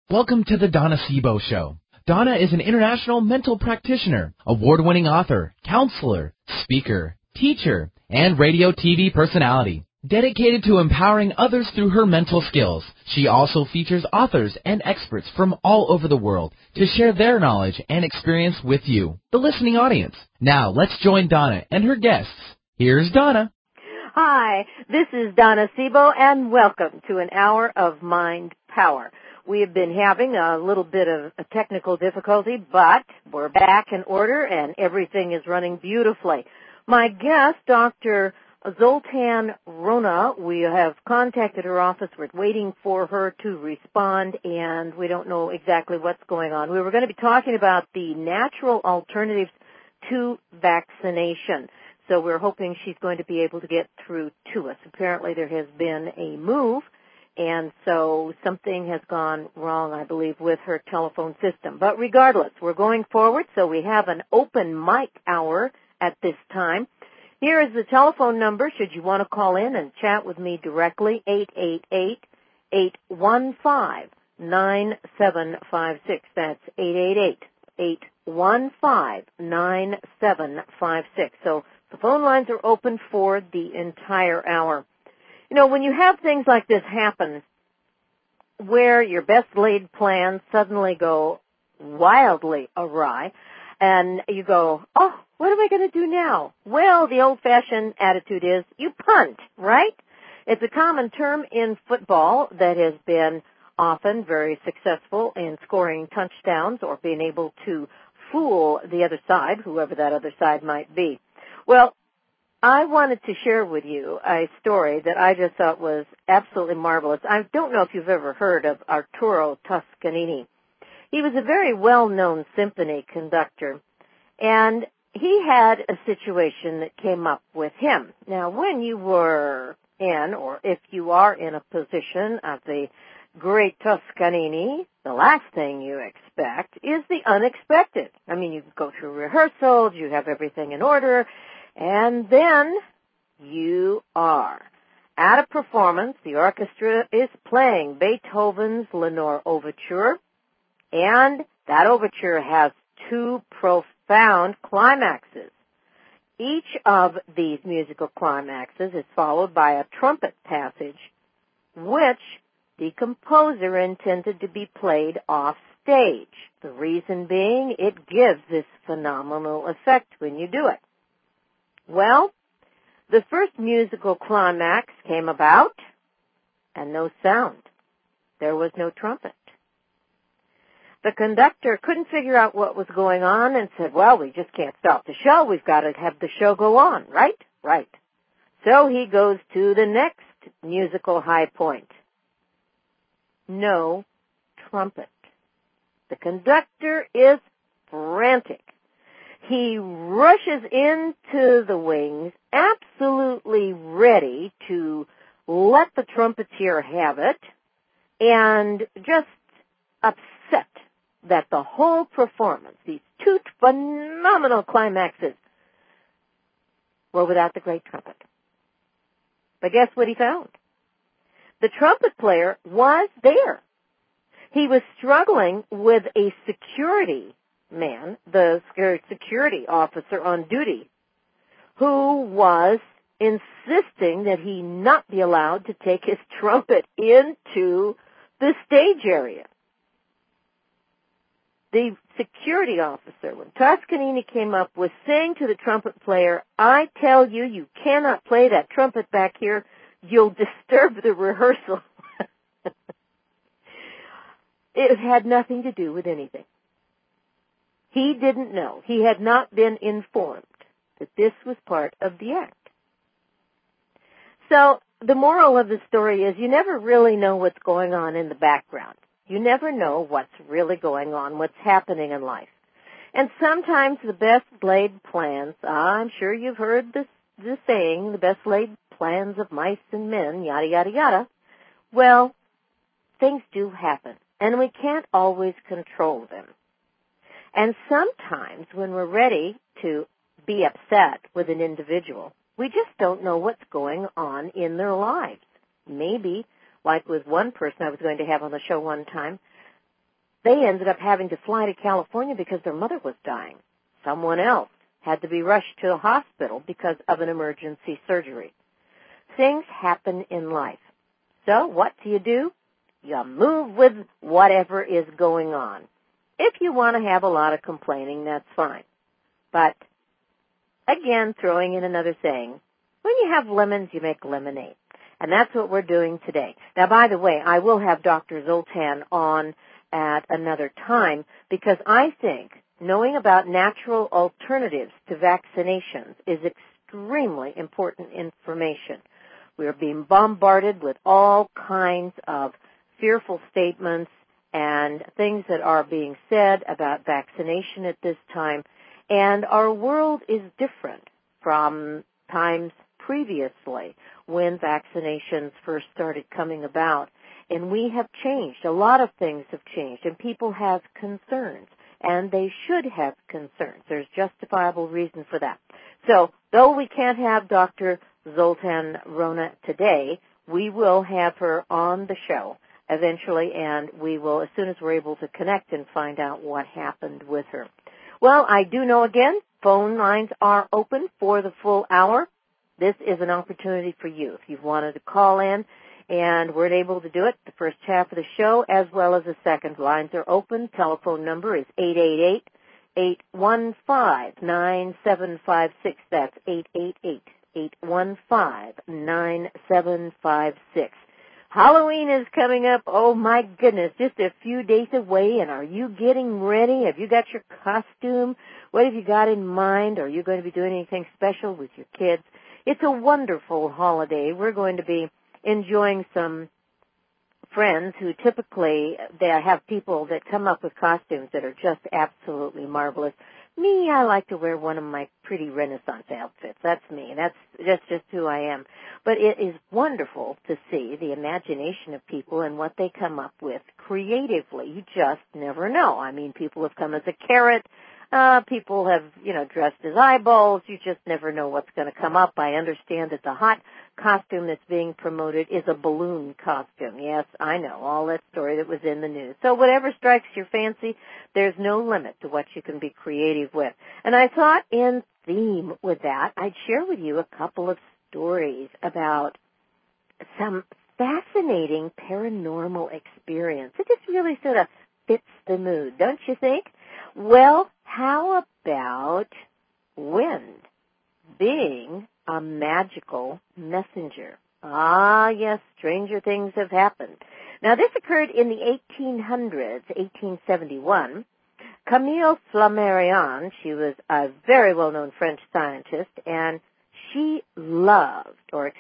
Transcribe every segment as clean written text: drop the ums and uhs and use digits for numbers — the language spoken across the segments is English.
Welcome to the Donna Sebo Show. Donna is an international mental practitioner, award-winning author, counselor, speaker, teacher, and radio TV personality. Dedicated to empowering others through her mental skills, she also features authors and experts from all over the world to share their knowledge and experience with you, the listening audience. Now, let's join Donna and her guests. Here's Donna. Hi, this is Donna Sebo, and welcome to an hour of Mind Power. We have been having a little bit of a technical difficulty, but we're back in order and everything is running beautifully. My guest, Dr. Zoltan Rona, we have contacted her office. We're waiting for her to respond, and we don't know exactly what's going on. We were going to be talking about the natural alternatives to vaccination. So we're hoping she's going to be able to get through to us. Apparently there has been a move, and so something has gone wrong, I believe, with her telephone system. But regardless, we're going forward, so we have an open mic hour at this time. Here is the telephone number, should you want to call in and chat with me directly, 888-815-9756. That's 888-815-9756. So the phone lines are open for the entire hour. You know, when you have things like this happen, where your best laid plans suddenly go wildly awry, and you go, oh, what am I going to do now? Well, the old-fashioned attitude is you punt, right? It's a common term in football that has been often very successful in scoring touchdowns or being able to fool the other side, whoever that other side might be. Well, I wanted to share with you a story that I just thought was absolutely marvelous. I don't know if you've ever heard of Arturo Toscanini. He was a very well-known symphony conductor, and he had a situation that came up with him. Now, when you were in, or if you are in a position of the great Toscanini, the last thing you expect is the unexpected. I mean, you go through rehearsals, you have everything in order, and then you are at a performance. The orchestra is playing Beethoven's Lenore Overture, and that overture has two profound climaxes. Each of these musical climaxes is followed by a trumpet passage, which the composer intended to be played off stage. The reason being, it gives this phenomenal effect when you do it. Well, the first musical climax came about, and no sound. There was no trumpet. The conductor couldn't figure out what was going on and said, well, we just can't stop the show. We've got to have the show go on, right? Right. So he goes to the next musical high point. No trumpet. The conductor is frantic. He rushes into the wings, absolutely ready to let the trumpeter have it, and just upset that the whole performance, these two phenomenal climaxes, were without the great trumpet. But guess what he found? The trumpet player was there. He was struggling with a security man, the security officer on duty, who was insisting that he not be allowed to take his trumpet into the stage area. The security officer, when Toscanini came up, was saying to the trumpet player, I tell you, you cannot play that trumpet back here. You'll disturb the rehearsal. It had nothing to do with anything. He didn't know. He had not been informed that this was part of the act. So the moral of the story is you never really know what's going on in the background. You never know what's really going on, what's happening in life. And sometimes the best laid plans, I'm sure you've heard the saying, the best laid plans of mice and men, yada, yada, yada. Well, things do happen, and we can't always control them. And sometimes when we're ready to be upset with an individual, we just don't know what's going on in their lives. Maybe, like with one person I was going to have on the show one time, They ended up having to fly to California because their mother was dying. Someone else had to be rushed to a hospital because of an emergency surgery. Things happen in life. So what do? You move with whatever is going on. If you want to have a lot of complaining, that's fine. But, again, throwing in another saying, when you have lemons, you make lemonade. And that's what we're doing today. Now, by the way, I will have Dr. Zoltan on at another time because I think knowing about natural alternatives to vaccinations is extremely important information. We are being bombarded with all kinds of fearful statements and things that are being said about vaccination at this time, and our world is different from times previously when vaccinations first started coming about. And we have changed. A lot of things have changed, and people have concerns, and they should have concerns. There's justifiable reason for that. So, though we can't have Dr. Zoltan Rona today, we will have her on the show eventually, and we will, as soon as we're able to connect and find out what happened with her. Well, I do know, again, phone lines are open for the full hour. This is an opportunity for you. If you've wanted to call in and weren't able to do it, the first half of the show as well as the second, lines are open. Telephone number is 888-815-9756. That's 888-815-9756. Halloween is coming up. Oh, my goodness, just a few days away. And are you getting ready? Have you got your costume? What have you got in mind? Are you going to be doing anything special with your kids? It's a wonderful holiday. We're going to be enjoying some friends who typically, they have people that come up with costumes that are just absolutely marvelous. Me, I like to wear one of my pretty Renaissance outfits. That's me. That's just who I am. But it is wonderful to see the imagination of people and what they come up with creatively. You just never know. I mean, people have come as a carrot. People have, dressed as eyeballs. You just never know what's going to come up. I understand that the hot costume that's being promoted is a balloon costume. Yes, I know, all that story that was in the news. So whatever strikes your fancy, there's no limit to what you can be creative with. And I thought in theme with that, I'd share with you a couple of stories about some fascinating paranormal experience. It just really sort of fits the mood, don't you think? Well, how about wind being a magical messenger? Ah, yes, stranger things have happened. Now, this occurred in the 1800s, 1871. Camille Flammarion, she was a very well-known French scientist, and he loved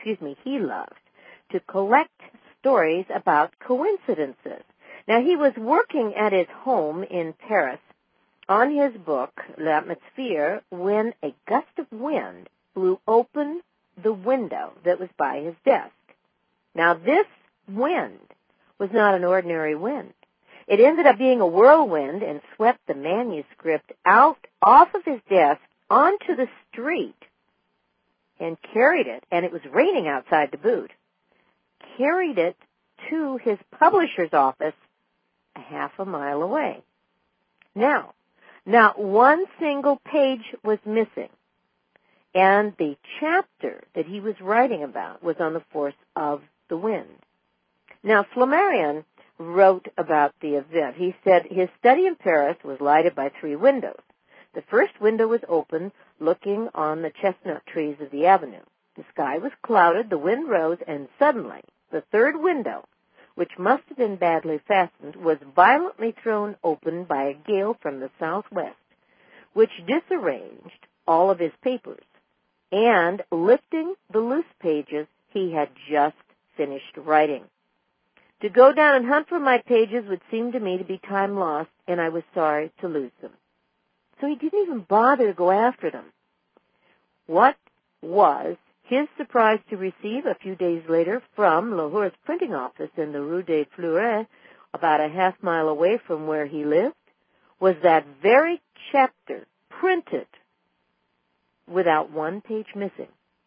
to collect stories about coincidences. Now, he was working at his home in Paris on his book, L'Atmosphère, when a gust of wind blew open the window that was by his desk. Now, this wind was not an ordinary wind. It ended up being a whirlwind and swept the manuscript off of his desk onto the street and carried it, and it was raining outside to boot, carried it to his publisher's office a half a mile away. Now, not one single page was missing, and the chapter that he was writing about was on the force of the wind. Now, Flammarion wrote about the event. He said his study in Paris was lighted by 3 windows. The first window was open, looking on the chestnut trees of the avenue. The sky was clouded, the wind rose, and suddenly the third window, which must have been badly fastened, was violently thrown open by a gale from the southwest, which disarranged all of his papers, and lifting the loose pages he had just finished writing. To go down and hunt for my pages would seem to me to be time lost, and I was sorry to lose them. So he didn't even bother to go after them. What was his surprise to receive a few days later from Lahour's printing office in the Rue des Fleurs, about a half mile away from where he lived, was that very chapter printed without one page missing.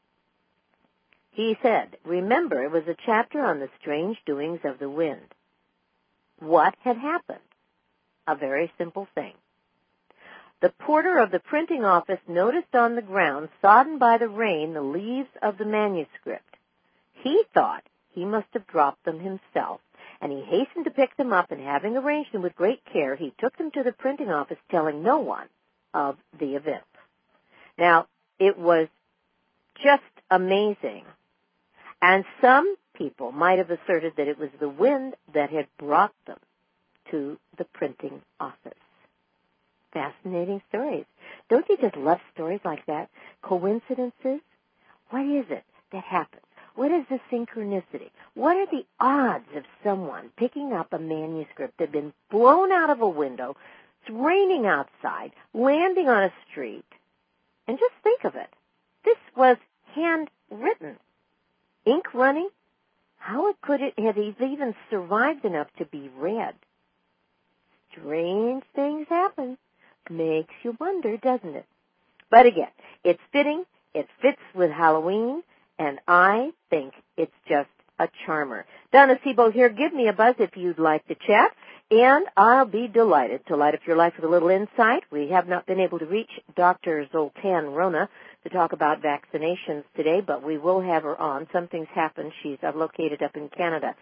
He said, remember, it was a chapter on the strange doings of the wind. What had happened? A very simple thing. The porter of the printing office noticed on the ground, sodden by the rain, the leaves of the manuscript. He thought he must have dropped them himself, and he hastened to pick them up, and having arranged them with great care, he took them to the printing office, telling no one of the event. Now, it was just amazing, and some people might have asserted that it was the wind that had brought them to the printing office. Fascinating stories. Don't you just love stories like that? Coincidences? What is it that happens? What is the synchronicity? What are the odds of someone picking up a manuscript that had been blown out of a window, it's raining outside, landing on a street? And just think of it. This was handwritten. Ink running? How could it have even survived enough to be read? Strange things happen. Makes you wonder, doesn't it? But again, it's fitting, it fits with Halloween, and I think it's just a charmer. Donna Sebo here. Give me a buzz if you'd like to chat, and I'll be delighted to light up your life with a little insight. We have not been able to reach Dr. Zoltan Rona to talk about vaccinations today, but we will have her on. Something's happened. She's located up in Canada.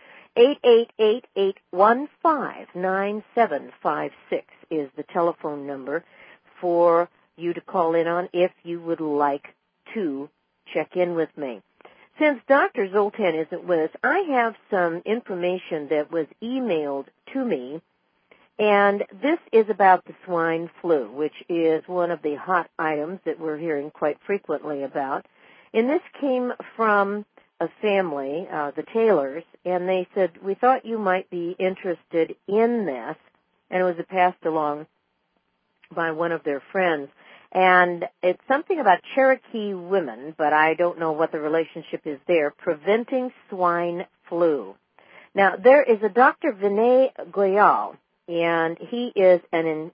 888-815-9756 is the telephone number for you to call in on if you would like to check in with me. Since Dr. Zoltan isn't with us, I have some information that was emailed to me, and this is about the swine flu, which is one of the hot items that we're hearing quite frequently about. And this came from a family, the Taylors, and they said, we thought you might be interested in this, and it was passed along by one of their friends. And it's something about Cherokee women, but I don't know what the relationship is there, preventing swine flu. Now, there is a Dr. Vinay Goyal, and he is an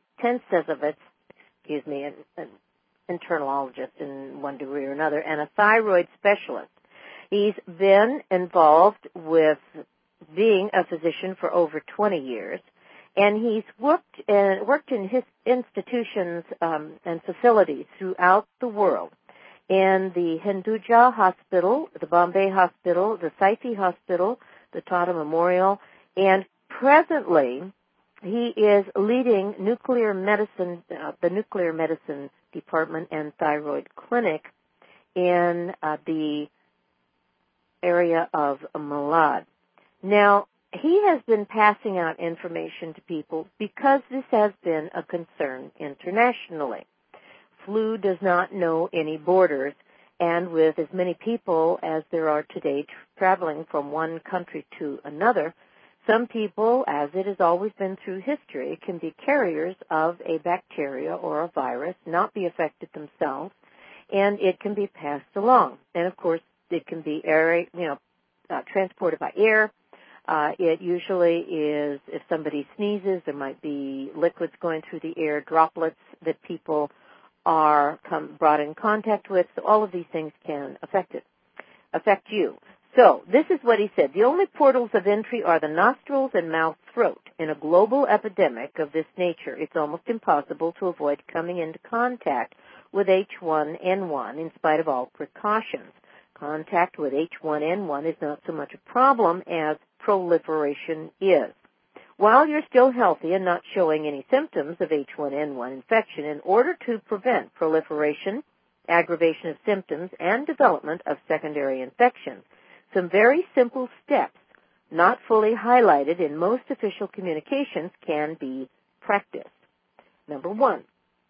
internalologist in one degree or another, and a thyroid specialist. He's been involved with being a physician for over 20 years, and he's worked in his institutions and facilities throughout the world, in the Hinduja Hospital, the Bombay Hospital, the Saifi Hospital, the Tata Memorial, and presently he is leading nuclear medicine, the nuclear medicine department and thyroid clinic in the area of Malad. Now, he has been passing out information to people because this has been a concern internationally. Flu does not know any borders, and with as many people as there are today traveling from one country to another, some people, as it has always been through history, can be carriers of a bacteria or a virus, not be affected themselves, and it can be passed along. And of course, it can be transported by air. It usually is, if somebody sneezes, there might be liquids going through the air, droplets that people are brought in contact with. So all of these things can affect you. So this is what he said. The only portals of entry are the nostrils and mouth-throat. In a global epidemic of this nature, it's almost impossible to avoid coming into contact with H1N1 in spite of all precautions. Contact with H1N1 is not so much a problem as proliferation is. While you're still healthy and not showing any symptoms of H1N1 infection, in order to prevent proliferation, aggravation of symptoms, and development of secondary infections, some very simple steps, not fully highlighted in most official communications, can be practiced. Number 1,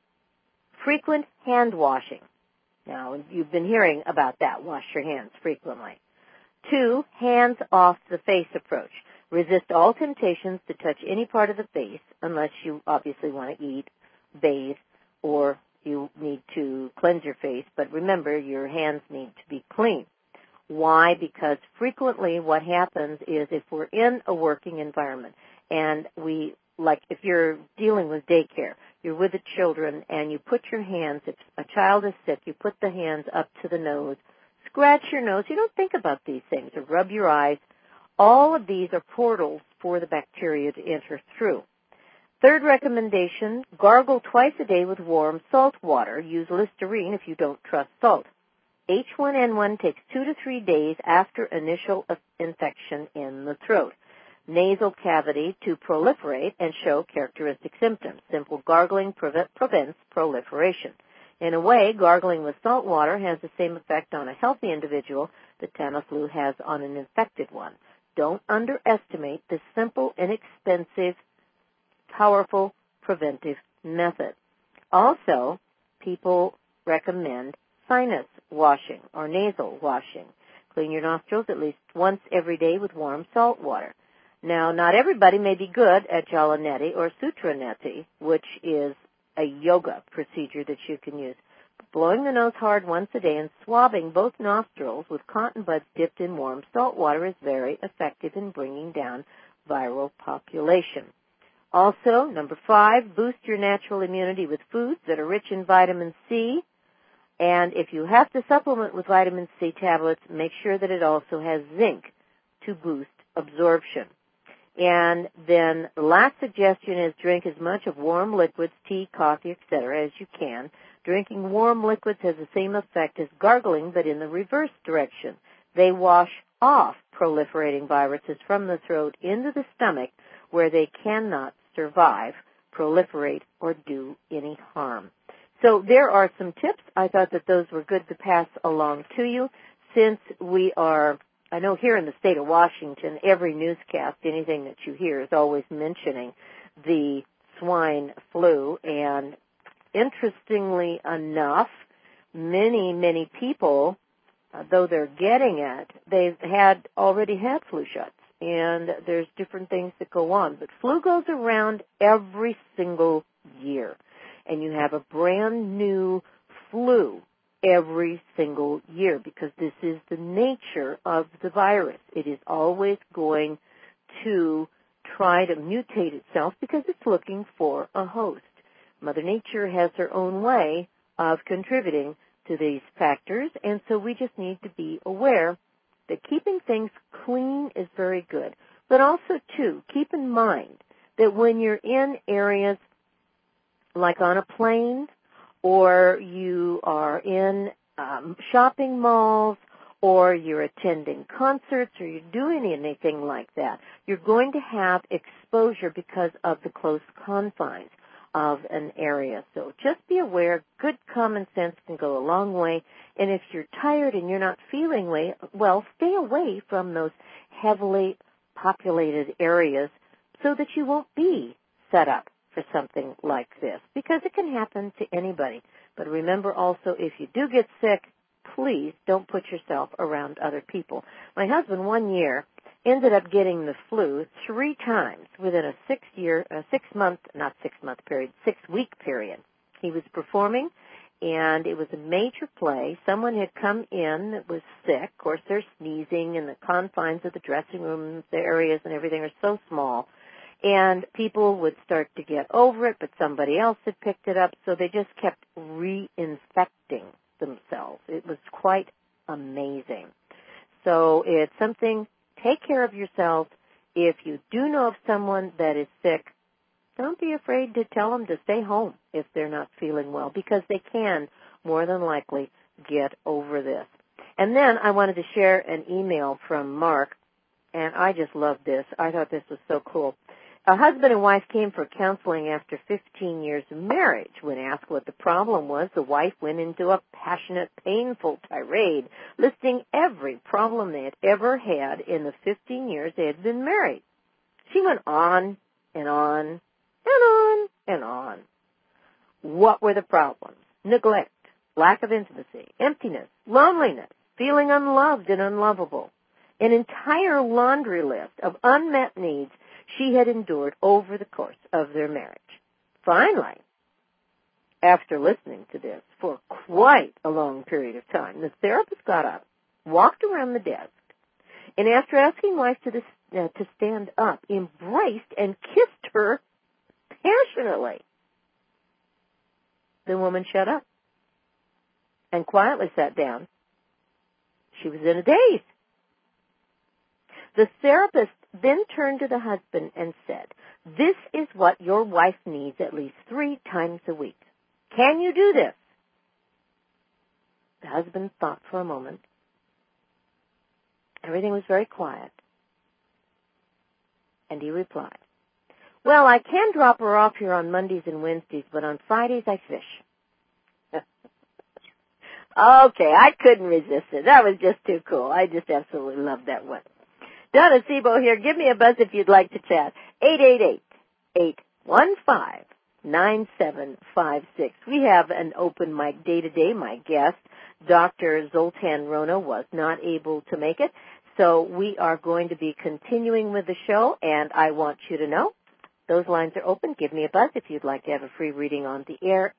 frequent hand washing. Now, you've been hearing about that. Wash your hands frequently. 2, hands off the face approach. Resist all temptations to touch any part of the face unless you obviously want to eat, bathe, or you need to cleanse your face. But remember, your hands need to be clean. Why? Because frequently what happens is if we're in a working environment and if you're dealing with daycare, you're with the children and you put your hands, if a child is sick, you put the hands up to the nose, scratch your nose, you don't think about these things, or rub your eyes. All of these are portals for the bacteria to enter through. Third recommendation, gargle twice a day with warm salt water. Use Listerine if you don't trust salt. H1N1 takes 2 to 3 days after initial infection in the throat. Nasal cavity to proliferate and show characteristic symptoms. Simple gargling prevents proliferation. In a way, gargling with salt water has the same effect on a healthy individual that Tamiflu has on an infected one. Don't underestimate this simple, inexpensive, powerful preventive method. Also, people recommend sinus washing or nasal washing. Clean your nostrils at least once every day with warm salt water. Now, not everybody may be good at Jalaneti or Sutraneti, which is a yoga procedure that you can use. Blowing the nose hard once a day and swabbing both nostrils with cotton buds dipped in warm salt water is very effective in bringing down viral population. Also, number 5, boost your natural immunity with foods that are rich in vitamin C. And if you have to supplement with vitamin C tablets, make sure that it also has zinc to boost absorption. And then the last suggestion is drink as much of warm liquids, tea, coffee, etc., as you can. Drinking warm liquids has the same effect as gargling, but in the reverse direction. They wash off proliferating viruses from the throat into the stomach where they cannot survive, proliferate, or do any harm. So there are some tips. I thought that those were good to pass along to you since we are, I know here in the state of Washington, every newscast, anything that you hear is always mentioning the swine flu. And interestingly enough, many people, though they're getting it, they've already had flu shots. And there's different things that go on. But flu goes around every single year. And you have a brand new flu every single year because this is the nature of the virus. It is always going to try to mutate itself because it's looking for a host. Mother Nature has her own way of contributing to these factors, and so we just need to be aware that keeping things clean is very good. But also, too, keep in mind that when you're in areas like on a plane, or you are in shopping malls, or you're attending concerts, or you're doing anything like that, you're going to have exposure because of the close confines of an area. So just be aware, good common sense can go a long way, and if you're tired and you're not feeling well, stay away from those heavily populated areas so that you won't be set up for something like this, because it can happen to anybody. But remember also, if you do get sick, please don't put yourself around other people. My husband 1 year ended up getting the flu 3 times within a 6-week period. He was performing, and it was a major play. Someone had come in that was sick. Of course, they're sneezing, and the confines of the dressing rooms, the areas and everything are so small. And people would start to get over it, but somebody else had picked it up, so they just kept reinfecting themselves. It was quite amazing. So it's something, take care of yourself. If you do know of someone that is sick, don't be afraid to tell them to stay home if they're not feeling well, because they can more than likely get over this. And then I wanted to share an email from Mark, and I just loved this. I thought this was so cool. A husband and wife came for counseling after 15 years of marriage. When asked what the problem was, the wife went into a passionate, painful tirade, listing every problem they had ever had in the 15 years they had been married. She went on and on and on and on. What were the problems? Neglect, lack of intimacy, emptiness, loneliness, feeling unloved and unlovable. An entire laundry list of unmet needs she had endured over the course of their marriage. Finally, after listening to this for quite a long period of time, the therapist got up, walked around the desk, and after asking wife to stand up, embraced and kissed her passionately. The woman shut up and quietly sat down. She was in a daze. The therapist then turned to the husband and said, This is what your wife needs at least 3 times a week. Can you do this? The husband thought for a moment. Everything was very quiet. And he replied, well, I can drop her off here on Mondays and Wednesdays, but on Fridays I fish. Okay, I couldn't resist it. That was just too cool. I just absolutely love that one. Donna Sebo here. Give me a buzz if you'd like to chat. 888-815-9756. We have an open mic day today. My guest, Dr. Zoltan Rona, was not able to make it, so we are going to be continuing with the show, and I want you to know those lines are open. Give me a buzz if you'd like to have a free reading on the air.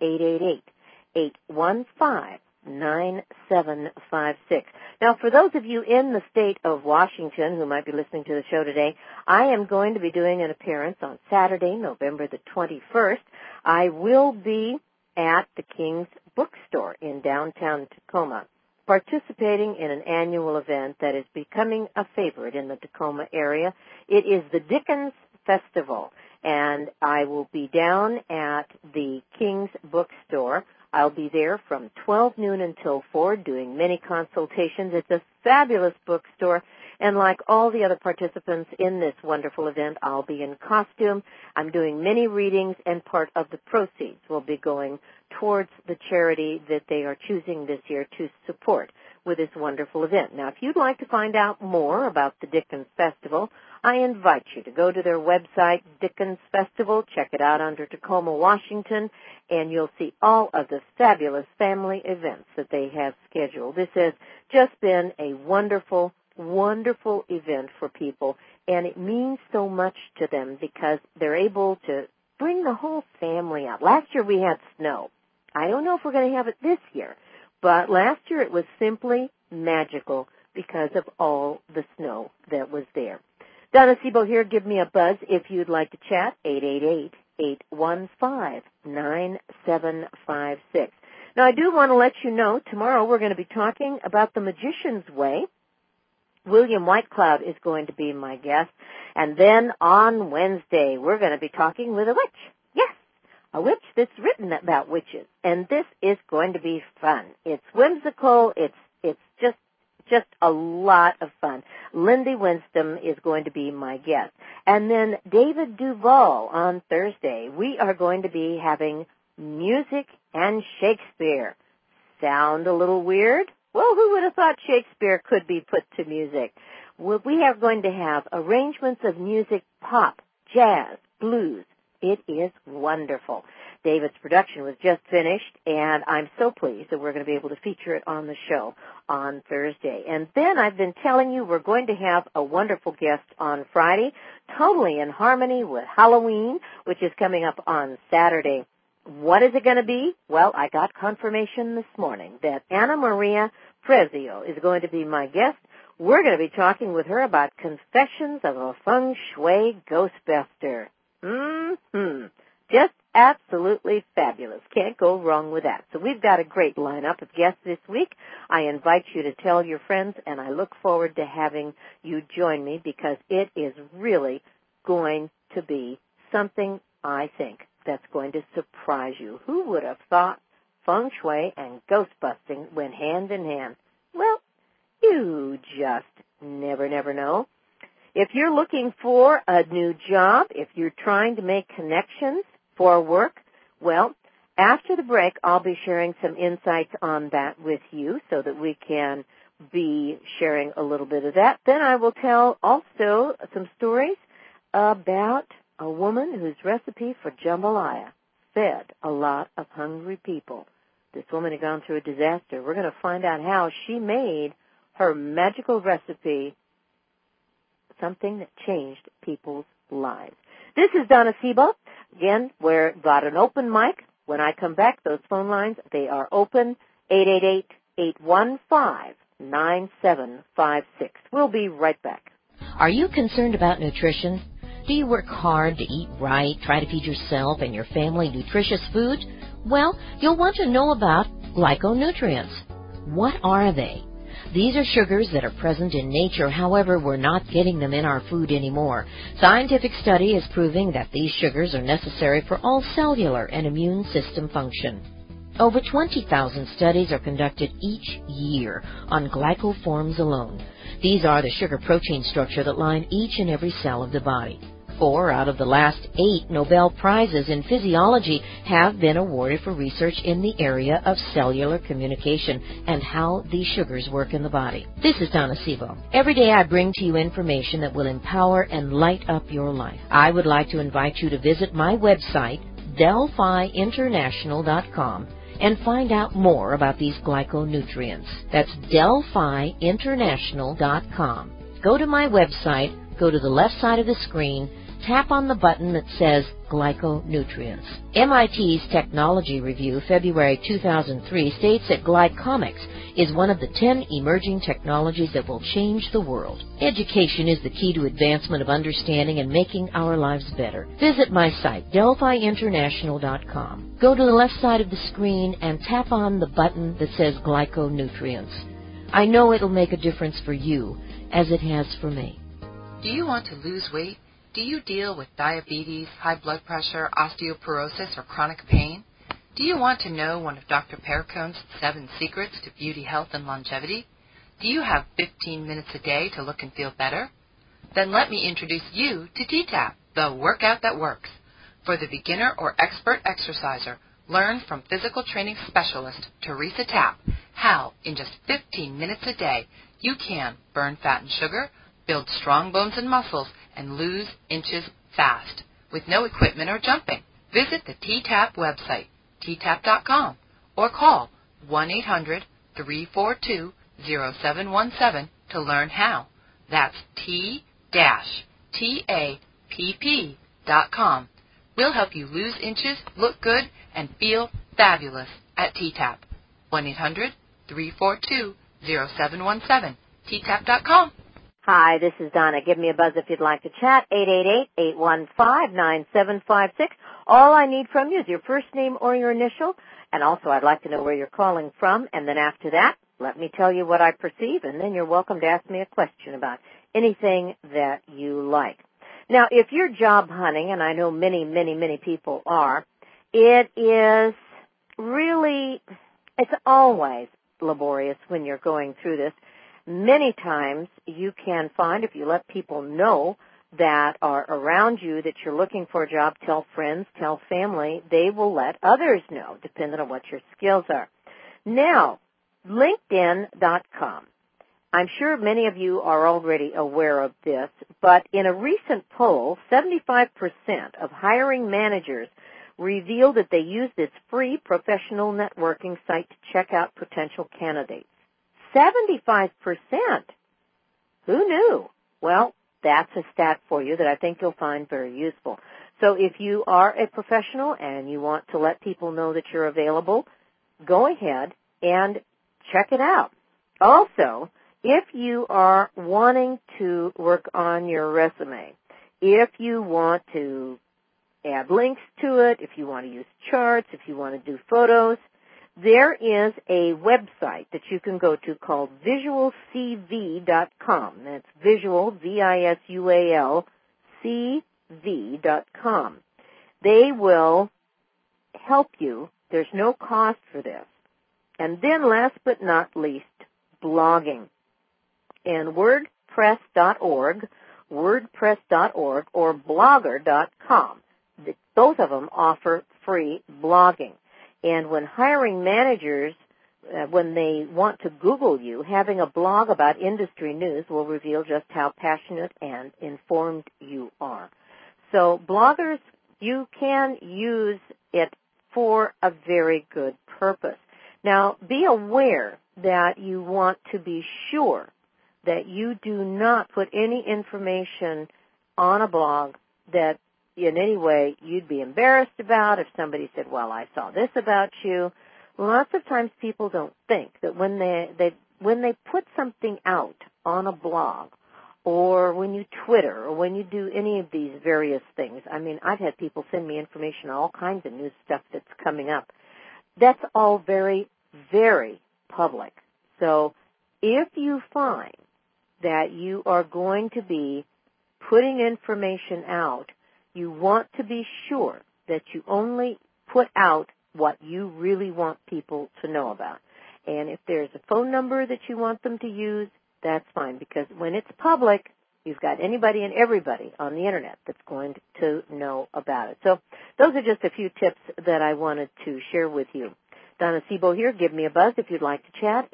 888-815-9756. Now, for those of you in the state of Washington who might be listening to the show today, I am going to be doing an appearance on Saturday, November the 21st. I will be at the King's Bookstore in downtown Tacoma, participating in an annual event that is becoming a favorite in the Tacoma area. It is the Dickens Festival, and I will be down at the King's Bookstore. I'll be there from 12 noon until 4 doing many consultations. It's a fabulous bookstore, and like all the other participants in this wonderful event, I'll be in costume. I'm doing many readings, and part of the proceeds will be going towards the charity that they are choosing this year to support with this wonderful event. Now, if you'd like to find out more about the Dickens Festival, I invite you to go to their website, Dickens Festival, check it out under Tacoma, Washington, and you'll see all of the fabulous family events that they have scheduled. This has just been a wonderful, wonderful event for people, and it means so much to them because they're able to bring the whole family out. Last year we had snow. I don't know if we're going to have it this year, but last year it was simply magical because of all the snow that was there. Donna Sebo here. Give me a buzz if you'd like to chat. 888-815-9756. Now, I do want to let you know, tomorrow we're going to be talking about the Magician's Way. William Whitecloud is going to be my guest. And then on Wednesday, we're going to be talking with a witch. Yes, a witch that's written about witches. And this is going to be fun. It's whimsical. It's just a lot of fun. Lindy Winston is going to be my guest. And then David Duvall on Thursday. We are going to be having music and Shakespeare. Sound a little weird? Well, who would have thought Shakespeare could be put to music? Well, we are going to have arrangements of music, pop, jazz, blues. It is wonderful. David's production was just finished, and I'm so pleased that we're going to be able to feature it on the show on Thursday. And then I've been telling you we're going to have a wonderful guest on Friday, totally in harmony with Halloween, which is coming up on Saturday. What is it going to be? Well, I got confirmation this morning that Anna Maria Prezio is going to be my guest. We're going to be talking with her about Confessions of a Feng Shui Ghostbuster. Just absolutely fabulous. Can't go wrong with that. So we've got a great lineup of guests this week. I invite you to tell your friends, and I look forward to having you join me because it is really going to be something, I think, that's going to surprise you. Who would have thought Feng Shui and ghostbusting went hand in hand? Well, you just never know. If you're looking for a new job, if you're trying to make connections for work, well, after the break, I'll be sharing some insights on that with you so that we can be sharing a little bit of that. Then I will tell also some stories about a woman whose recipe for jambalaya fed a lot of hungry people. This woman had gone through a disaster. We're going to find out how she made her magical recipe something that changed people's lives. This is Donna Sebo. Again, we've got an open mic. When I come back, those phone lines, they are open, 888-815-9756. We'll be right back. Are you concerned about nutrition? Do you work hard to eat right, try to feed yourself and your family nutritious food? Well, you'll want to know about glyconutrients. What are they? These are sugars that are present in nature, however, we're not getting them in our food anymore. Scientific study is proving that these sugars are necessary for all cellular and immune system function. Over 20,000 studies are conducted each year on glycoforms alone. These are the sugar-protein structure that line each and every cell of the body. 4 out of the last 8 Nobel Prizes in physiology have been awarded for research in the area of cellular communication and how these sugars work in the body. This is Donna Sebo. Every day I bring to you information that will empower and light up your life. I would like to invite you to visit my website, DelphiInternational.com, and find out more about these glyconutrients. That's DelphiInternational.com. Go to my website, go to the left side of the screen, tap on the button that says Glyconutrients. MIT's Technology Review, February 2003, states that glycomics is one of the 10 emerging technologies that will change the world. Education is the key to advancement of understanding and making our lives better. Visit my site, DelphiInternational.com. Go to the left side of the screen and tap on the button that says Glyconutrients. I know it'll make a difference for you, as it has for me. Do you want to lose weight? Do you deal with diabetes, high blood pressure, osteoporosis, or chronic pain? Do you want to know one of Dr. Perricone's 7 secrets to beauty, health, and longevity? Do you have 15 minutes a day to look and feel better? Then let me introduce you to T-TAP, the workout that works. For the beginner or expert exerciser, learn from physical training specialist Teresa Tapp how, in just 15 minutes a day, you can burn fat and sugar, build strong bones and muscles, and lose inches fast with no equipment or jumping. Visit the T-TAP website, ttap.com, or call 1-800-342-0717 to learn how. That's T-TAPP.com. We'll help you lose inches, look good, and feel fabulous at T-TAP. 1-800-342-0717, ttap.com. Hi, this is Donna. Give me a buzz if you'd like to chat, 888-815-9756. All I need from you is your first name or your initial, and also I'd like to know where you're calling from, and then after that, let me tell you what I perceive, and then you're welcome to ask me a question about anything that you like. Now, if you're job hunting, and I know many, many, many people are, it is really, it's always laborious when you're going through this. Many times you can find, if you let people know that are around you that you're looking for a job, tell friends, tell family, they will let others know, depending on what your skills are. Now, LinkedIn.com. I'm sure many of you are already aware of this, but in a recent poll, 75% of hiring managers revealed that they use this free professional networking site to check out potential candidates. 75%. Who knew? Well, that's a stat for you that I think you'll find very useful. So if you are a professional and you want to let people know that you're available, go ahead and check it out. Also, if you are wanting to work on your resume, if you want to add links to it, if you want to use charts, if you want to do photos, there is a website that you can go to called visualcv.com. That's visual, V-I-S-U-A-L, CV.com. They will help you. There's no cost for this. And then last but not least, blogging. And WordPress.org, WordPress.org, or Blogger.com. Both of them offer free blogging. And when hiring managers, when they want to Google you, having a blog about industry news will reveal just how passionate and informed you are. So bloggers, you can use it for a very good purpose. Now, be aware that you want to be sure that you do not put any information on a blog that in any way you'd be embarrassed about. If somebody said, well, I saw this about you. Lots of times people don't think that when they put something out on a blog or when you Twitter or when you do any of these various things, I mean, I've had people send me information on all kinds of new stuff that's coming up. That's all very, very public. So if you find that you are going to be putting information out, you want to be sure that you only put out what you really want people to know about. And if there's a phone number that you want them to use, that's fine, because when it's public, you've got anybody and everybody on the Internet that's going to know about it. So those are just a few tips that I wanted to share with you. Donna Sebo here. Give me a buzz if you'd like to chat,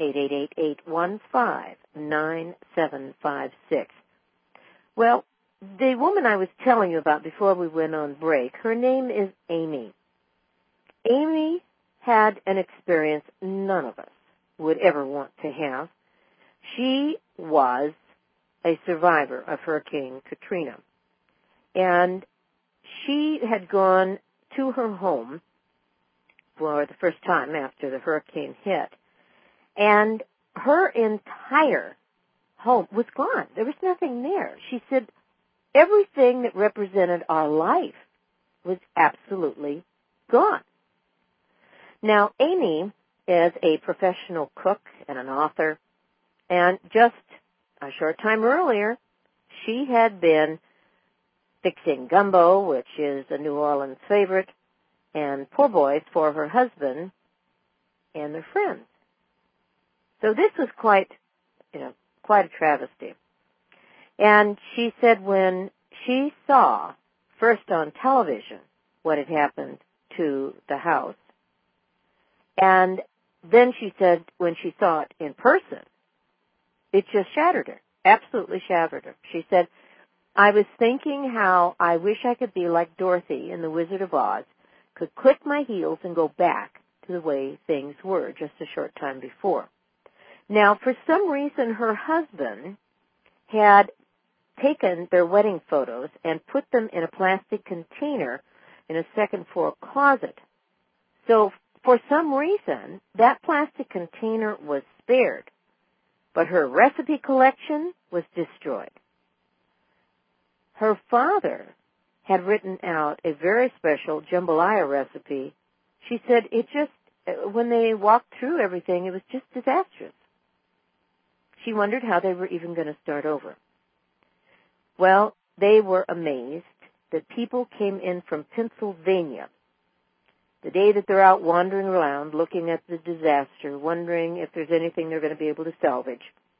888-815-9756. Well, the woman I was telling you about before we went on break, her name is Amy. Amy had an experience none of us would ever want to have. She was a survivor of Hurricane Katrina. And she had gone to her home for the first time after the hurricane hit. And her entire home was gone. There was nothing there. She said everything that represented our life was absolutely gone. Now, Amy is a professional cook and an author, and just a short time earlier, she had been fixing gumbo, which is a New Orleans favorite, and po' boys for her husband and their friends. So this was quite a travesty. And she said when she saw first on television what had happened to the house, and then she said when she saw it in person, it just shattered her, absolutely shattered her. She said, I was thinking how I wish I could be like Dorothy in The Wizard of Oz, could click my heels and go back to the way things were just a short time before. Now, for some reason, her husband had taken their wedding photos and put them in a plastic container in a second floor closet. So, for some reason, that plastic container was spared, but her recipe collection was destroyed. Her father had written out a very special jambalaya recipe. She said it just, when they walked through everything, it was just disastrous. She wondered how they were even going to start over. Well, they were amazed that people came in from Pennsylvania the day that they're out wandering around looking at the disaster, wondering if there's anything they're going to be able to salvage.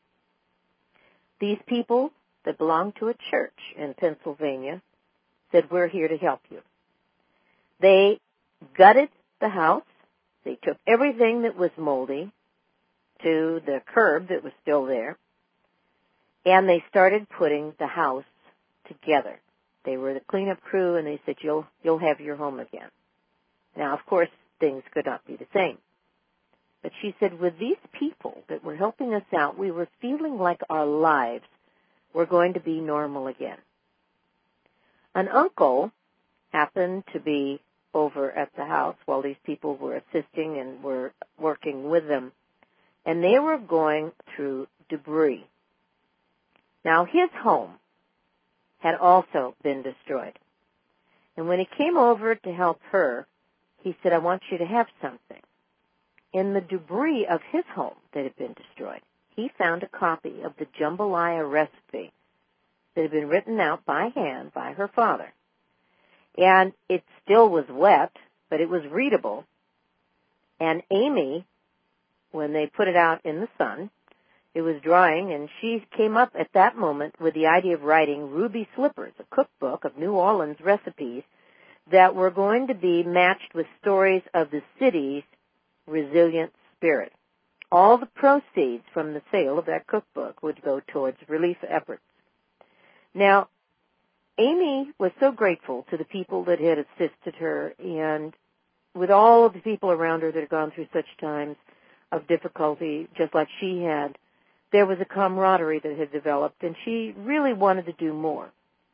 These people that belonged to a church in Pennsylvania said, we're here to help you. They gutted the house. They took everything that was moldy to the curb that was still there, and they started putting the house together. They were the cleanup crew, and they said, you'll have your home again. Now, of course, things could not be the same. But she said, with these people that were helping us out, we were feeling like our lives were going to be normal again. An uncle happened to be over at the house while these people were assisting and were working with them, and they were going through debris. Now, his home had also been destroyed. And when he came over to help her, he said, I want you to have something. In the debris of his home that had been destroyed, he found a copy of the jambalaya recipe that had been written out by hand by her father. And it still was wet, but it was readable. And Amy, when they put it out in the sun, it was drying, and she came up at that moment with the idea of writing Ruby Slippers, a cookbook of New Orleans recipes that were going to be matched with stories of the city's resilient spirit. All the proceeds from the sale of that cookbook would go towards relief efforts. Now, Amy was so grateful to the people that had assisted her, and with all of the people around her that had gone through such times of difficulty, just like she had, there was a camaraderie that had developed, and she really wanted to do more.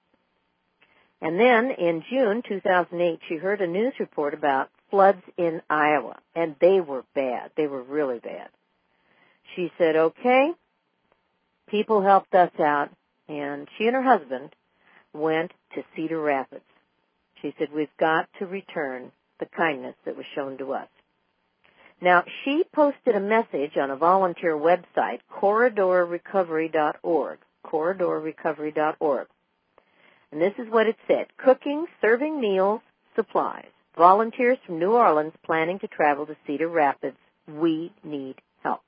And then in June 2008, she heard a news report about floods in Iowa, and they were bad. They were really bad. She said, okay, people helped us out, and she and her husband went to Cedar Rapids. She said, we've got to return the kindness that was shown to us. Now, she posted a message on a volunteer website, corridorrecovery.org, corridorrecovery.org. And this is what it said: cooking, serving meals, supplies. Volunteers from New Orleans planning to travel to Cedar Rapids. We need help.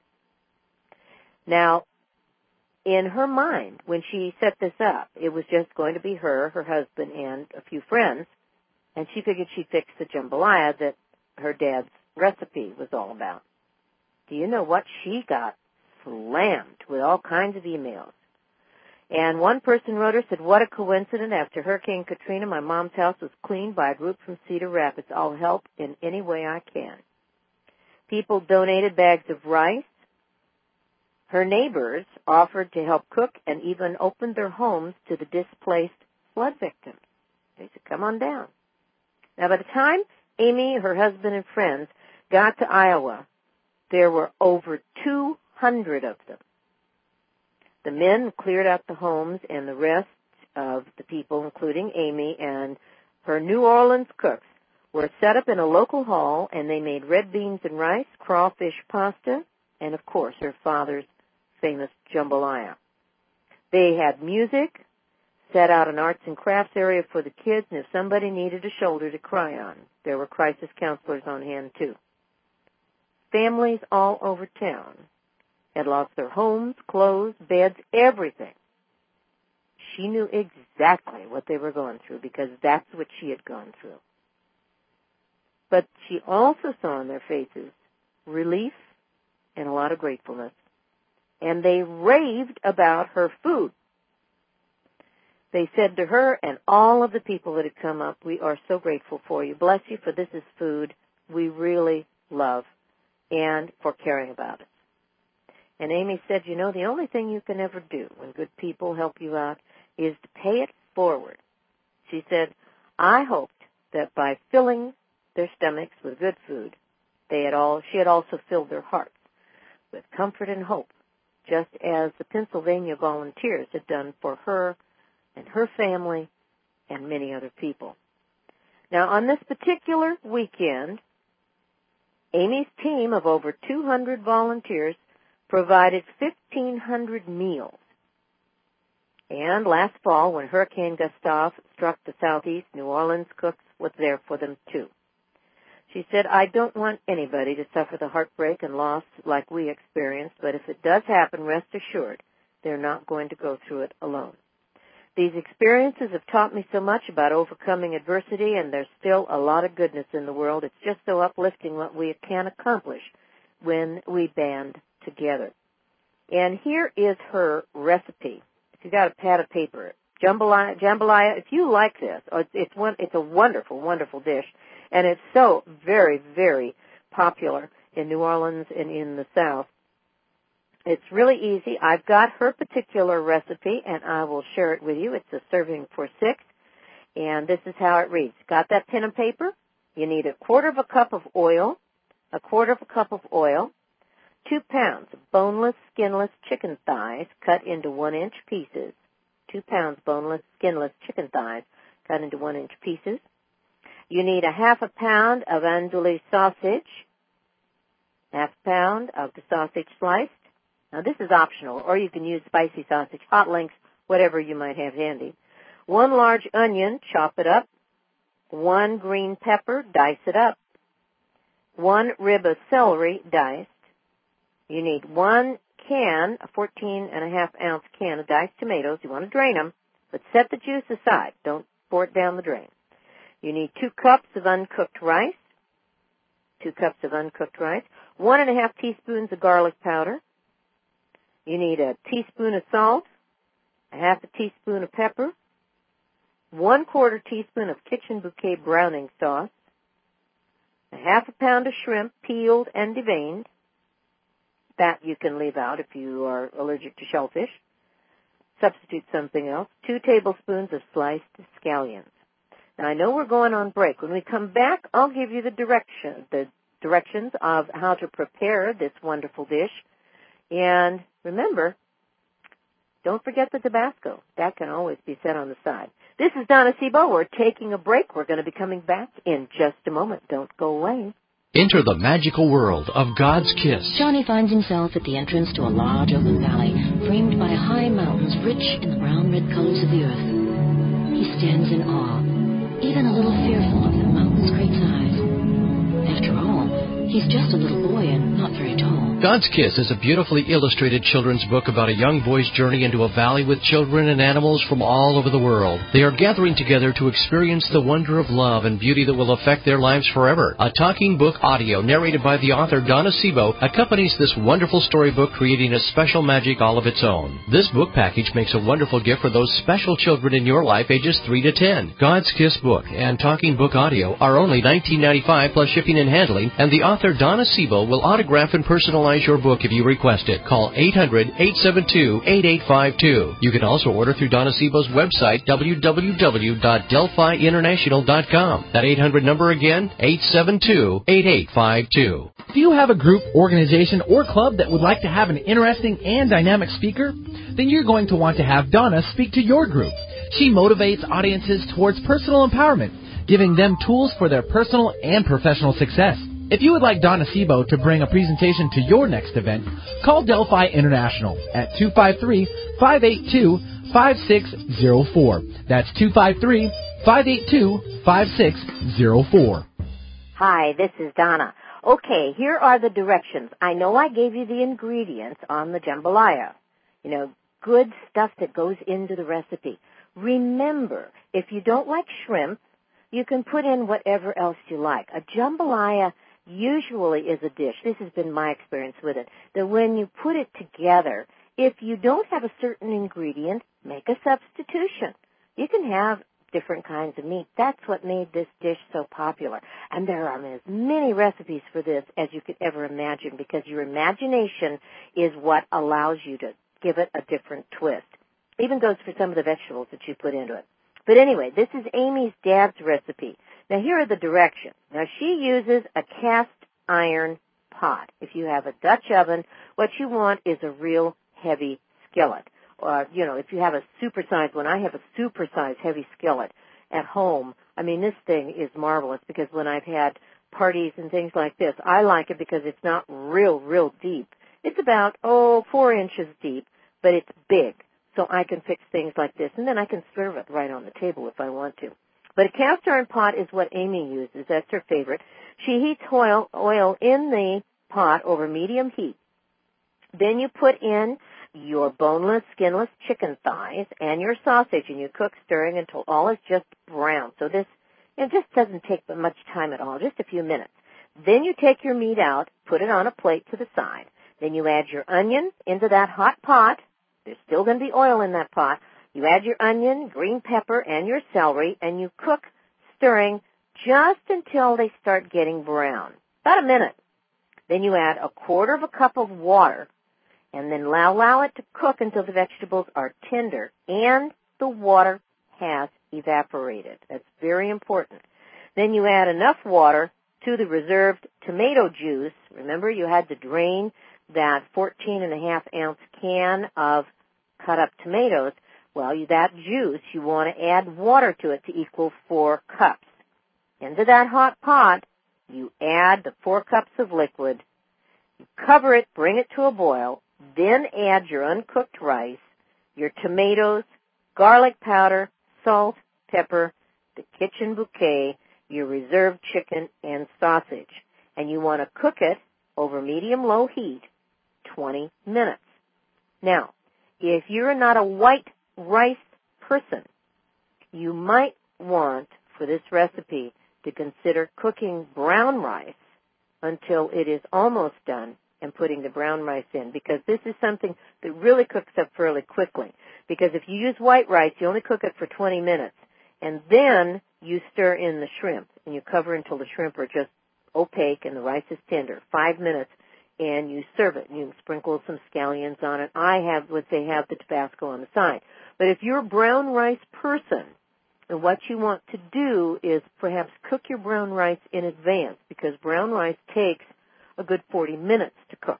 Now, in her mind, when she set this up, it was just going to be her husband, and a few friends, and she figured she'd fix the jambalaya that her dad's recipe was all about. Do you know what? She got slammed with all kinds of emails. And one person wrote her, said, "What a coincidence. After Hurricane Katrina, my mom's house was cleaned by a group from Cedar Rapids. I'll help in any way I can." People donated bags of rice. Her neighbors offered to help cook and even opened their homes to the displaced flood victims. They said, "Come on down." Now, by the time Amy, her husband, and friends got to Iowa, there were over 200 of them. The men cleared out the homes, and the rest of the people, including Amy and her New Orleans cooks, were set up in a local hall, and they made red beans and rice, crawfish pasta, and, of course, her father's famous jambalaya. They had music, set out an arts and crafts area for the kids, and if somebody needed a shoulder to cry on, there were crisis counselors on hand, too. Families all over town had lost their homes, clothes, beds, everything. She knew exactly what they were going through because that's what she had gone through. But she also saw in their faces relief and a lot of gratefulness. And they raved about her food. They said to her and all of the people that had come up, "We are so grateful for you. Bless you, for this is food we really love, and for caring about us." And Amy said, "You know, the only thing you can ever do when good people help you out is to pay it forward." She said, "I hoped that by filling their stomachs with good food, she had also filled their hearts with comfort and hope, just as the Pennsylvania volunteers had done for her and her family and many other people." Now, on this particular weekend, Amy's team of over 200 volunteers provided 1,500 meals. And last fall, when Hurricane Gustav struck the southeast, New Orleans cooks was there for them, too. She said, "I don't want anybody to suffer the heartbreak and loss like we experienced, but if it does happen, rest assured, they're not going to go through it alone. These experiences have taught me so much about overcoming adversity, and there's still a lot of goodness in the world. It's just so uplifting what we can accomplish when we band together." And here is her recipe. If you got a pad of paper, jambalaya. If you like this, it's a wonderful, wonderful dish, and it's so very, very popular in New Orleans and in the South. It's really easy. I've got her particular recipe, and I will share it with you. It's a serving for 6, and this is how it reads. Got that pen and paper? You need a quarter of a cup of oil, 2 pounds of boneless, skinless chicken thighs cut into 1-inch pieces. 2 pounds boneless, skinless chicken thighs cut into 1-inch pieces. You need a half a pound of andouille sausage, half a pound of the sausage sliced. Now, this is optional, or you can use spicy sausage, hot links, whatever you might have handy. 1 large onion, chop it up. 1 green pepper, dice it up. 1 rib of celery, diced. You need 1 can, a 14.5-ounce can of diced tomatoes. You want to drain them, but set the juice aside. Don't pour it down the drain. You need 2 cups of uncooked rice. 2 cups of uncooked rice. 1.5 teaspoons of garlic powder. You need a teaspoon of salt, a half a teaspoon of pepper, 1/4 teaspoon of kitchen bouquet browning sauce, a half a pound of shrimp peeled and deveined. That you can leave out if you are allergic to shellfish. Substitute something else. 2 tablespoons of sliced scallions. Now, I know we're going on break. When we come back, I'll give you the directions of how to prepare this wonderful dish. And remember, don't forget the Tabasco. That can always be set on the side. This is Donna Sebo. We're taking a break. We're going to be coming back in just a moment. Don't go away. Enter the magical world of God's Kiss. Johnny finds himself at the entrance to a large open valley, framed by high mountains rich in the brown-red colors of the earth. He stands in awe, even a little fearful of the mountain's great size. After all, he's just a little boy and not very tall. God's Kiss is a beautifully illustrated children's book about a young boy's journey into a valley with children and animals from all over the world. They are gathering together to experience the wonder of love and beauty that will affect their lives forever. A talking book audio narrated by the author Donna Sebo accompanies this wonderful storybook, creating a special magic all of its own. This book package makes a wonderful gift for those special children in your life ages 3 to 10. God's Kiss book and talking book audio are only $19.95 plus shipping and handling, and the author Donna Sebo will autograph and personalize your book if you request it. Call 800-872-8852. You can also order through Donna Sebo's website, www.delphiinternational.com. That 800 number again, 872-8852. Do you have a group, organization, or club that would like to have an interesting and dynamic speaker? Then you're going to want to have Donna speak to your group. She motivates audiences towards personal empowerment, giving them tools for their personal and professional success. If you would like Donna Sebo to bring a presentation to your next event, call Delphi International at 253-582-5604. That's 253-582-5604. Hi, this is Donna. Okay, here are the directions. I know I gave you the ingredients on the jambalaya. Good stuff that goes into the recipe. Remember, if you don't like shrimp, you can put in whatever else you like. A jambalaya usually is a dish, this has been my experience with it, that when you put it together, if you don't have a certain ingredient, make a substitution. You can have different kinds of meat. That's what made this dish so popular. And there are as many recipes for this as you could ever imagine, because your imagination is what allows you to give it a different twist. Even goes for some of the vegetables that you put into it. But anyway, this is Amy's dad's recipe. Now, here are the directions. Now, she uses a cast iron pot. If you have a Dutch oven, what you want is a real heavy skillet. Or, if you have a supersized one, I have a supersized heavy skillet at home. I mean, this thing is marvelous, because when I've had parties and things like this, I like it because it's not real deep. It's about, 4 inches deep, but it's big. So I can fix things like this, and then I can serve it right on the table if I want to. But a cast iron pot is what Amy uses. That's her favorite. She heats oil in the pot over medium heat. Then you put in your boneless, skinless chicken thighs and your sausage, and you cook, stirring until all is just brown. So this, it just doesn't take much time at all, just a few minutes. Then you take your meat out, put it on a plate to the side. Then you add your onion into that hot pot. There's still going to be oil in that pot. You add your onion, green pepper, and your celery, and you cook, stirring, just until they start getting brown. About a minute. Then you add 1/4 cup of water, and then allow it to cook until the vegetables are tender and the water has evaporated. That's very important. Then you add enough water to the reserved tomato juice. Remember, you had to drain that 14.5-ounce can of cut up tomatoes. Well, that juice, you want to add water to it to equal 4 cups. Into that hot pot, you add the 4 cups of liquid. You cover it, bring it to a boil, then add your uncooked rice, your tomatoes, garlic powder, salt, pepper, the kitchen bouquet, your reserved chicken, and sausage. And you want to cook it over medium-low heat 20 minutes. Now, if you're not a white rice person, you might want, for this recipe, to consider cooking brown rice until it is almost done and putting the brown rice in, because this is something that really cooks up fairly quickly. Because if you use white rice, you only cook it for 20 minutes, and then you stir in the shrimp, and you cover until the shrimp are just opaque and the rice is tender. 5 minutes, and you serve it. You sprinkle some scallions on it. They have the Tabasco on the side. But if you're a brown rice person, and what you want to do is perhaps cook your brown rice in advance, because brown rice takes a good 40 minutes to cook.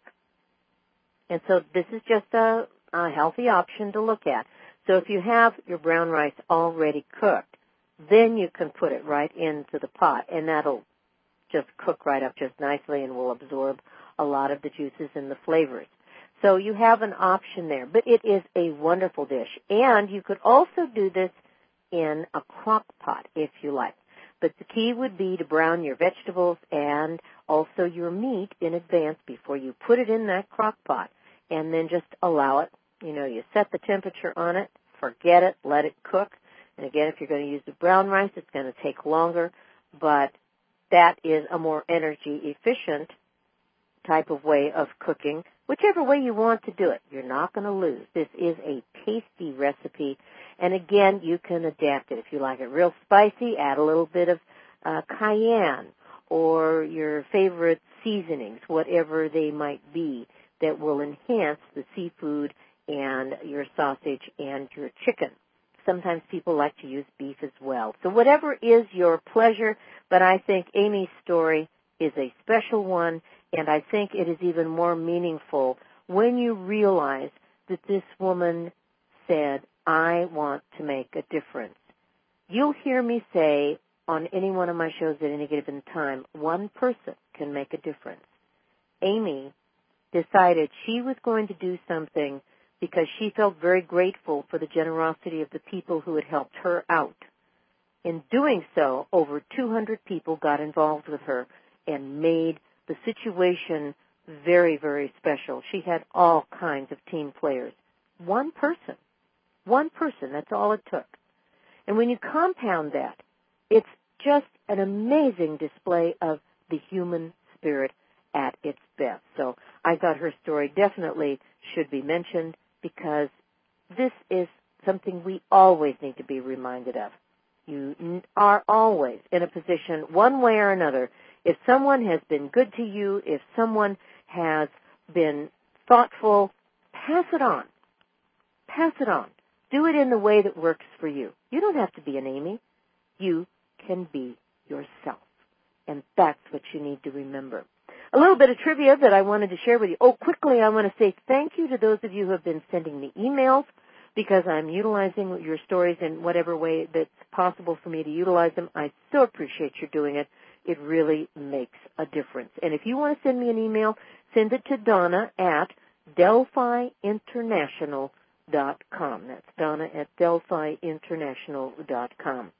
And so this is just a healthy option to look at. So if you have your brown rice already cooked, then you can put it right into the pot, and that'll just cook right up just nicely and will absorb a lot of the juices and the flavors. So you have an option there, but it is a wonderful dish. And you could also do this in a crock pot if you like. But the key would be to brown your vegetables and also your meat in advance before you put it in that crock pot, and then just allow it. You know, you set the temperature on it, forget it, let it cook. And again, if you're going to use the brown rice, it's going to take longer, but that is a more energy efficient type of way of cooking. Whichever way you want to do it, you're not going to lose. This is a tasty recipe. And again, you can adapt it. If you like it real spicy, add a little bit of cayenne or your favorite seasonings, whatever they might be, that will enhance the seafood and your sausage and your chicken. Sometimes people like to use beef as well. So whatever is your pleasure, but I think Amy's story is a special one, and I think it is even more meaningful when you realize that this woman said, I want to make a difference. You'll hear me say on any one of my shows at any given time, one person can make a difference. Amy decided she was going to do something because she felt very grateful for the generosity of the people who had helped her out. In doing so, over 200 people got involved with her and made the situation very, very special. She had all kinds of team players. One person, that's all it took. And when you compound that, it's just an amazing display of the human spirit at its best. So I thought her story definitely should be mentioned because this is something we always need to be reminded of. You are always in a position, one way or another, if someone has been good to you, if someone has been thoughtful, pass it on. Pass it on. Do it in the way that works for you. You don't have to be an Amy. You can be yourself. And that's what you need to remember. A little bit of trivia that I wanted to share with you. Oh, quickly, I want to say thank you to those of you who have been sending me emails because I'm utilizing your stories in whatever way that's possible for me to utilize them. I so appreciate you doing it. It really makes a difference. And if you want to send me an email, send it to Donna at DelphiInternational.com. That's Donna at DelphiInternational.com.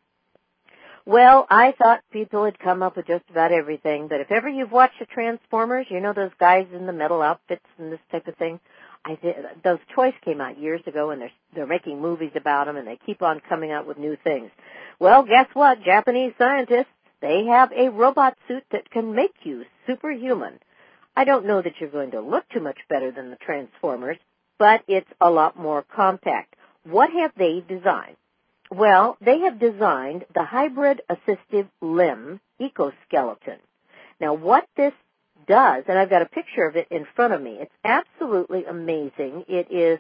Well, I thought people had come up with just about everything, but if ever you've watched the Transformers, you know those guys in the metal outfits and this type of thing? Those toys came out years ago, and they're making movies about them, and they keep on coming out with new things. Well, guess what? Japanese scientists, they have a robot suit that can make you superhuman. I don't know that you're going to look too much better than the Transformers, but it's a lot more compact. What have they designed? Well, they have designed the Hybrid Assistive Limb Exoskeleton. Now, what this does, and I've got a picture of it in front of me, it's absolutely amazing. It is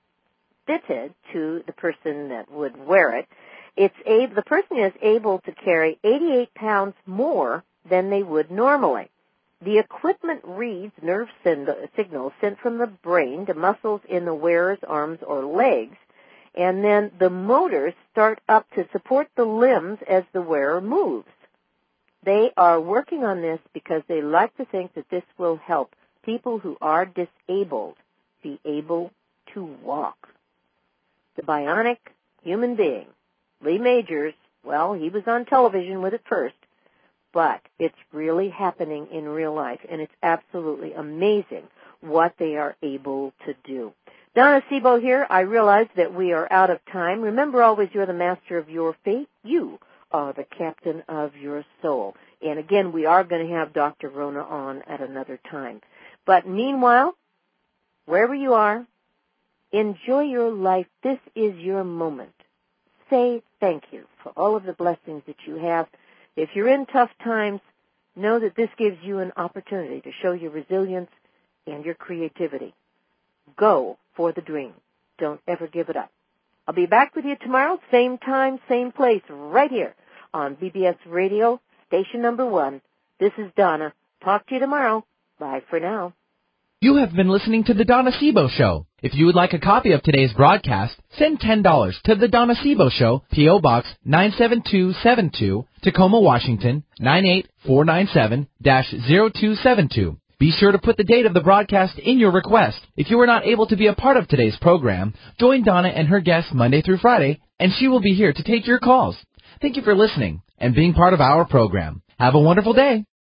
fitted to the person that would wear it. The person is able to carry 88 pounds more than they would normally. The equipment reads nerve signals sent from the brain to muscles in the wearer's arms or legs, and then the motors start up to support the limbs as the wearer moves. They are working on this because they like to think that this will help people who are disabled be able to walk. The bionic human being, Lee Majors, well, he was on television with it first, but it's really happening in real life, and it's absolutely amazing what they are able to do. Donna Sebo here. I realize that we are out of time. Remember always, you're the master of your fate. You are the captain of your soul. And again, we are going to have Dr. Rona on at another time. But meanwhile, wherever you are, enjoy your life. This is your moment. Say thank you for all of the blessings that you have. If you're in tough times, know that this gives you an opportunity to show your resilience and your creativity. Go for the dream. Don't ever give it up. I'll be back with you tomorrow, same time, same place, right here on BBS Radio, station number 1. This is Donna. Talk to you tomorrow. Bye for now. You have been listening to The Donna Sebo Show. If you would like a copy of today's broadcast, send $10 to The Donna Sebo Show, P.O. Box 97272, Tacoma, Washington, 98497-0272. Be sure to put the date of the broadcast in your request. If you are not able to be a part of today's program, join Donna and her guests Monday through Friday, and she will be here to take your calls. Thank you for listening and being part of our program. Have a wonderful day.